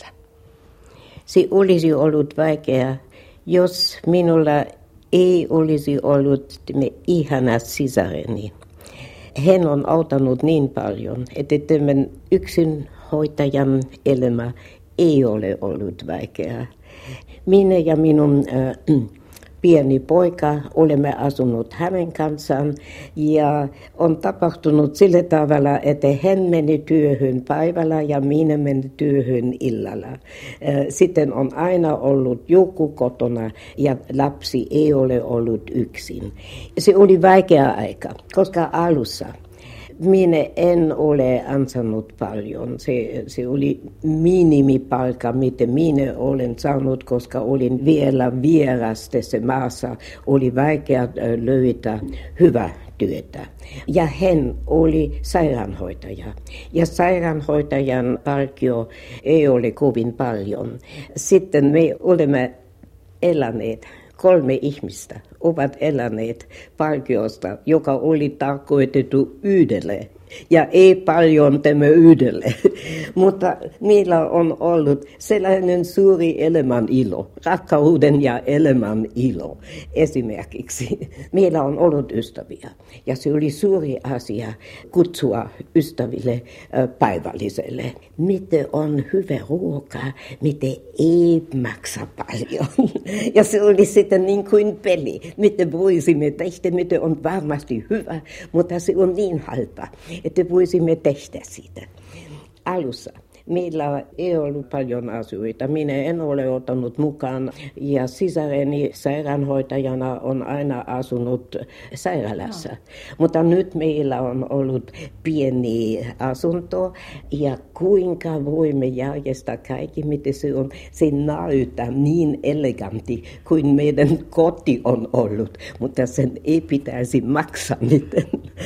Se olisi ollut vaikea, jos minulla ei olisi ollut ihana sisareni. Hän on auttanut niin paljon, että tämän yksinhoitajan elämä ei ole ollut vaikeaa. Minä ja minun pieni poika, olemme asunut hänen kanssaan ja on tapahtunut sillä tavalla, että hän meni työhön päivällä ja minä meni työhön illalla. Sitten on aina ollut joku kotona ja lapsi ei ole ollut yksin. Se oli vaikea aika, koska alussa Minä en ole ansainnut paljon. Se oli minimipalkka, mitä minä olen saanut, koska olin vielä vieras tässä maassa. Oli vaikea löytää hyvää työtä. Ja hän oli sairaanhoitaja. Ja sairaanhoitajan palkkio ei ole kovin paljon. Sitten me olemme eläneet. 3 ihmistä ovat eläneet palkkiosta, joka oli tarkoitettu yhdelle. Ja ei paljon tämä yhdelle, mutta meillä on ollut sellainen suuri elämän ilo, rakkauden ja elämän ilo esimerkiksi. Meillä on ollut ystäviä ja se oli suuri asia kutsua ystäville päivälliselle. Mitä on hyvä ruoka, mitä ei maksa paljon. Ja se oli sitten niin kuin peli, mitä voisimme tehdä, mitä on varmasti hyvä, mutta se on niin halpa, että voisimme tehdä siitä. Alussa meillä ei ollut paljon asioita. Minä en ole ottanut mukaan ja sisareni sairaanhoitajana on aina asunut sairaalassa. Mutta nyt meillä on ollut pieni asunto ja kuinka voimme järjestää kaikki, mitä se on. Se näyttää niin elegantti kuin meidän koti on ollut, mutta sen ei pitäisi maksaa mitään.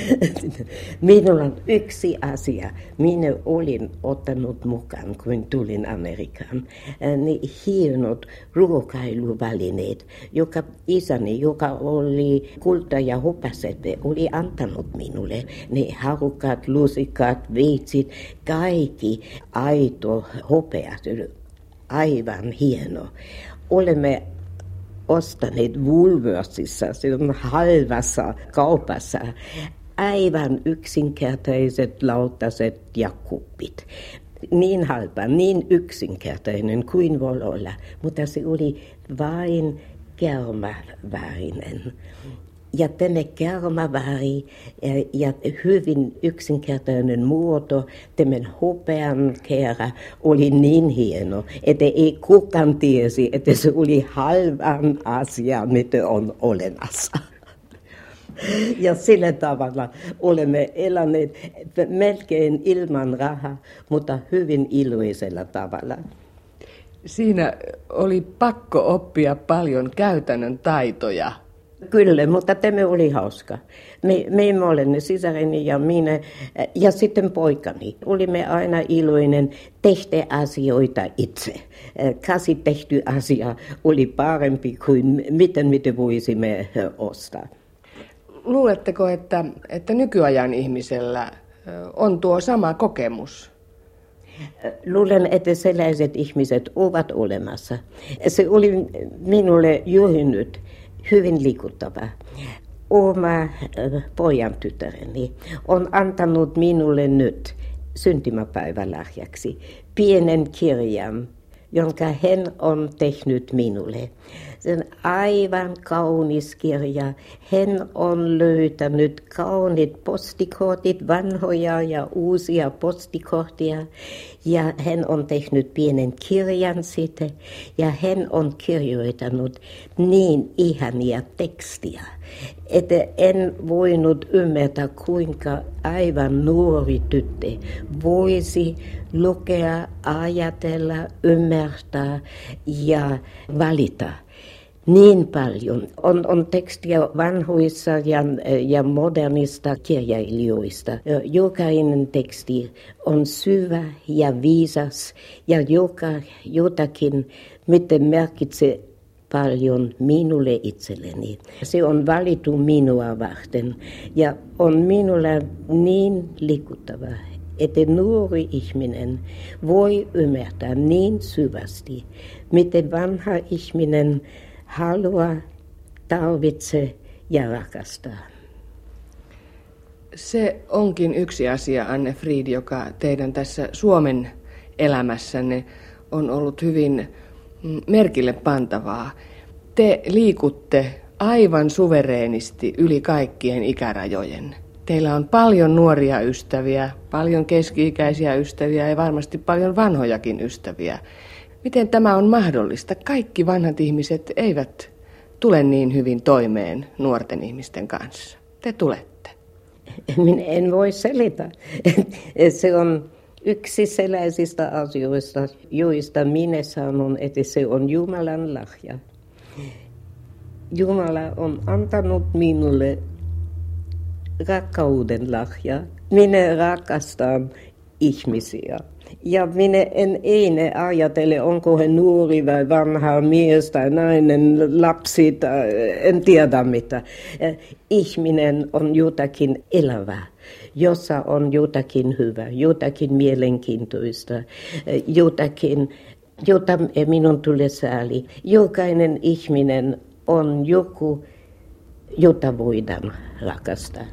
Minulla on yksi asia. Minä olin ottanut mukaan, kun tulin Amerikaan. Ne hienot ruokailuvälineet, joka isäni, joka oli kulta- ja hopasette, oli antanut minulle. Ne harukat, lusikat, veitsit, kaikki aito hopea, aivan hieno. Olemme ostaneet Woolworthissa, se on halvassa kaupassa, aivan yksinkertaiset lautaset ja kuppit. Niin halpa, niin yksinkertainen kuin voi olla, mutta se oli vain kermavärinen. Ja tämä kermaväri ja hyvin yksinkertainen muoto, tämän hopean kerä oli niin hieno, että ei kukaan tiesi, että se oli halvan asia, mitä on olemassa. Ja sillä tavalla olemme eläneet melkein ilman rahaa, mutta hyvin iloisella tavalla.
Siinä oli pakko oppia paljon käytännön taitoja.
Kyllä, mutta tämä oli hauska. Me molemmat, sisareni ja minä ja sitten poikani, olimme aina iloinen tehdä asioita itse. Käsi tehty asia oli parempi kuin mitä voisimme ostaa.
Luuletteko, että nykyajan ihmisellä on tuo sama kokemus?
Luulen, että sellaiset ihmiset ovat olemassa. Se oli minulle juuri nyt hyvin liikuttava. Oma pojan tytäreni on antanut minulle nyt syntymäpäivälahjaksi pienen kirjan, jonka hän on tehnyt minulle. Se on aivan kaunis kirja. Hän on löytänyt kauniit postikortit, vanhoja ja uusia postikortteja. Ja hän on tehnyt pienen kirjan siitä. Ja hän on kirjoittanut niin ihania tekstiä, että en voinut ymmärtää, kuinka aivan nuori tyttö voisi lukea, ajatella, ymmärtää ja valita. Niin paljon. On tekstiä vanhoista ja modernista kirjailijoista. Jokainen teksti on syvä ja viisas ja jotakin, mitä merkitsee paljon minulle itselleni. Se on valittu minua varten ja on minulle niin liikuttava, että nuori ihminen voi ymmärtää niin syvästi, mitä vanha ihminen haluaa, tarvitsee ja rakastaa.
Se onkin yksi asia, Anne Frid, joka teidän tässä Suomen elämässänne on ollut hyvin merkille pantavaa. Te liikutte aivan suvereenisti yli kaikkien ikärajojen. Teillä on paljon nuoria ystäviä, paljon keski-ikäisiä ystäviä ja varmasti paljon vanhojakin ystäviä. Miten tämä on mahdollista? Kaikki vanhat ihmiset eivät tule niin hyvin toimeen nuorten ihmisten kanssa. Te tulette.
Minä en voi selittää. Se on yksi sellaisista asioista, joista minä sanon, että se on Jumalan lahja. Jumala on antanut minulle rakkauden lahja. Minä rakastan ihmisiä. Ja minä en ajatele, onko he nuori vai vanha mies tai nainen, lapsi tai en tiedä mitä. Ihminen on jotakin elävää, jossa on jotakin hyvää, jotakin mielenkiintoista, jotakin, jota minun tulee sääli. Jokainen ihminen on joku, jota voidaan rakastaa.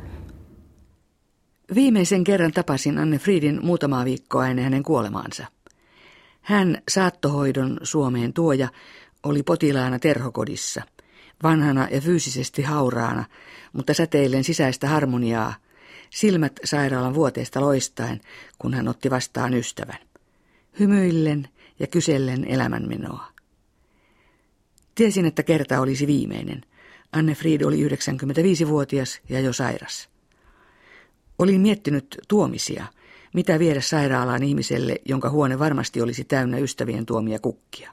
Viimeisen kerran tapasin Anne Fridin muutamaa viikkoa ennen hänen kuolemaansa. Hän, saattohoidon Suomeen tuoja, oli potilaana terhokodissa, vanhana ja fyysisesti hauraana, mutta säteillen sisäistä harmoniaa, silmät sairaalan vuoteesta loistaen, kun hän otti vastaan ystävän. Hymyillen ja kysellen elämänmenoa. Tiesin, että kerta olisi viimeinen. Anne Frid oli 95-vuotias ja jo sairas. Olin miettinyt tuomisia, mitä viedä sairaalaan ihmiselle, jonka huone varmasti olisi täynnä ystävien tuomia kukkia.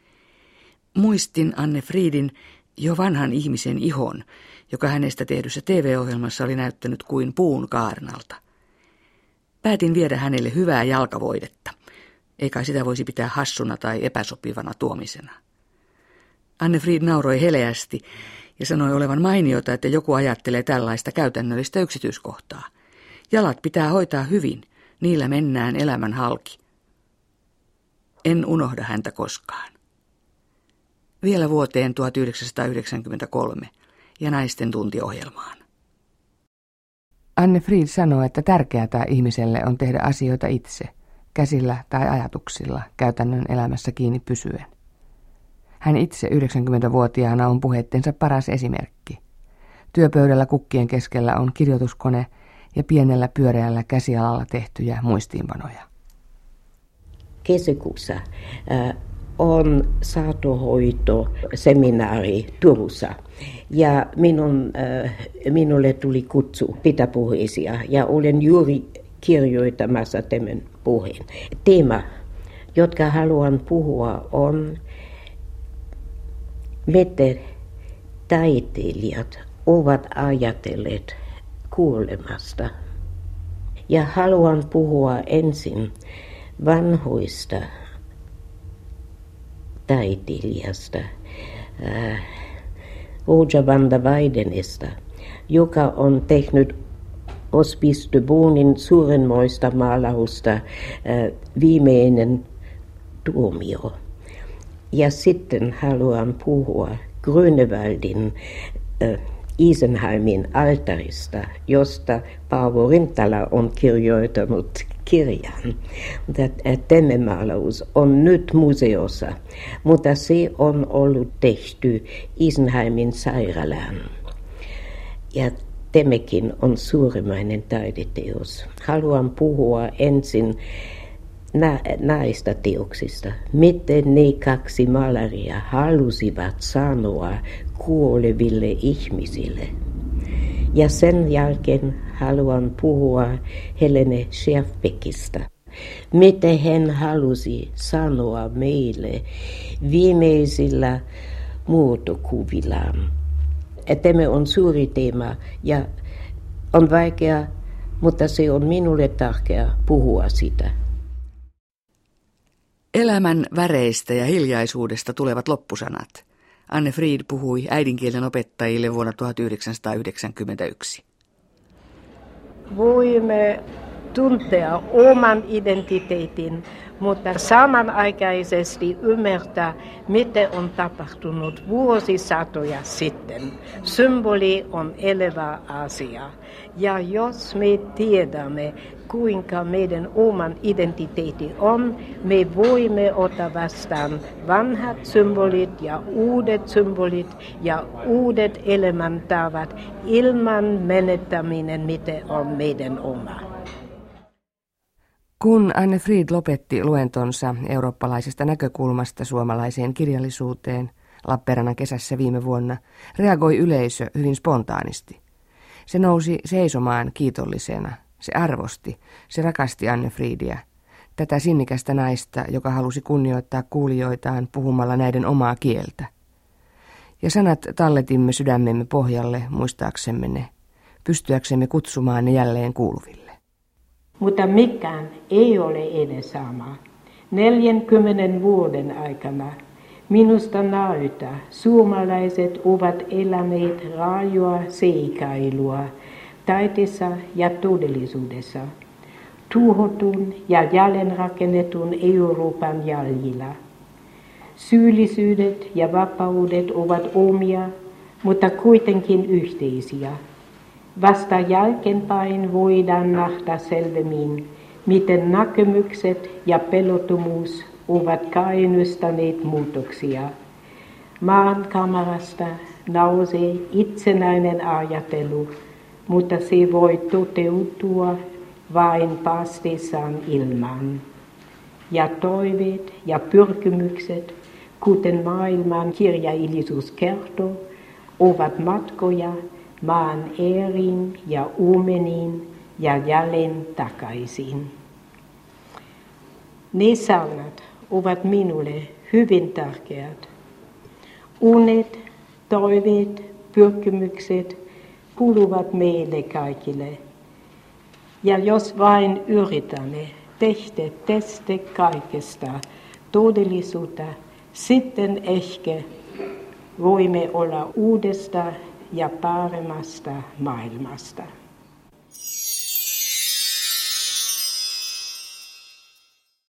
Muistin Anne Fridin jo vanhan ihmisen ihon, joka hänestä tehdyssä TV-ohjelmassa oli näyttänyt kuin puun kaarnalta. Päätin viedä hänelle hyvää jalkavoidetta, eikä sitä voisi pitää hassuna tai epäsopivana tuomisena. Anne Frid nauroi heleästi ja sanoi olevan mainiota, että joku ajattelee tällaista käytännöllistä yksityiskohtaa. Jalat pitää hoitaa hyvin, niillä mennään elämän halki. En unohda häntä koskaan. Vielä vuoteen 1993 ja naisten tuntiohjelmaan.
Anne Frid sanoo, että tärkeää ihmiselle on tehdä asioita itse, käsillä tai ajatuksilla, käytännön elämässä kiinni pysyen. Hän itse 90-vuotiaana on puheittensa paras esimerkki. Työpöydällä kukkien keskellä on kirjoituskone ja pienellä pyöreällä käsialalla tehtyjä muistiinpanoja.
Kesäkuussa on saattohoitoseminaari Turussa ja minulle tuli kutsu pitää puheisia ja olen juuri kirjoittamassa tämän puheen. Teema, jotka haluan puhua, on miten taiteilijat ovat ajatelleet kuolemasta. Ja haluan puhua ensin vanhoista taiteilijasta, Roger van der Weidenista, joka on tehnyt Hospice de Bonin suurenmoista maalausta Viimeinen tuomio. Ja sitten haluan puhua Grönewaldin Isenheimin altarista, josta Paavo Rintala on kirjoittanut kirjan. Tämä maalaus on nyt museossa, mutta se on ollut tehty Isenheimin sairaalaan. Ja tämäkin on suurimmainen taideteos. Haluan puhua ensin näistä teoksista, miten ne kaksi maalaria halusivat sanoa kuoleville ihmisille. Ja sen jälkeen haluan puhua Helene Schärfbeckistä, miten hän halusi sanoa meille viimeisillä muotokuvillaan. Tämä on suuri teema ja on vaikea, mutta se on minulle tärkeää puhua sitä.
Elämän väreistä ja hiljaisuudesta tulevat loppusanat. Anne Frid puhui äidinkielen opettajille vuonna 1991.
Voimme tuntea oman identiteetin, mutta samanaikaisesti ymmärtää, mitä on tapahtunut vuosisatoja sitten. Symboli on elävä asia. Ja jos me tiedämme, kuinka meidän oman identiteetti on, me voimme ottaa vastaan vanhat symbolit ja uudet elämäntavat ilman menettäminen, mitä on meidän oma.
Kun Anne Frid lopetti luentonsa eurooppalaisesta näkökulmasta suomalaiseen kirjallisuuteen Lappeenrannan kesässä viime vuonna, reagoi yleisö hyvin spontaanisti. Se nousi seisomaan kiitollisena. Se arvosti, se rakasti Anne-Friediä, tätä sinnikästä naista, joka halusi kunnioittaa kuulijoitaan puhumalla näiden omaa kieltä. Ja sanat talletimme sydämemme pohjalle muistaaksemme ne, pystyäksemme kutsumaan ne jälleen kuuluville.
Mutta mikään ei ole enää sama. 40 vuoden aikana minusta näyttää, suomalaiset ovat eläneet raajoa seikailua taiteessa ja todellisuudessa, tuhotun ja jälleenrakennetun Euroopan jäljillä. Syyllisyydet ja vapaudet ovat omia, mutta kuitenkin yhteisiä. Vasta jälkeenpäin voidaan nähdä selvemmin, miten näkemykset ja pelottomuus ovat käynnistäneet muutoksia. Maankamarasta nousee itsenäinen ajattelu, mutta se voi toteutua vain päästessään ilmaan. Ja toiveet ja pyrkimykset, kuten maailman kirjaillisuus kertoo, ovat matkoja maan ääriin ja uumeniin ja jälleen takaisin. Ne sanat ovat minulle hyvin tärkeät. Unet, toiveet, pyrkimykset kuuluvat meille kaikille. Ja jos vain yritämme tehdä tästä kaikesta todellisuutta, sitten ehkä voimme olla uudesta ja paremmasta maailmasta.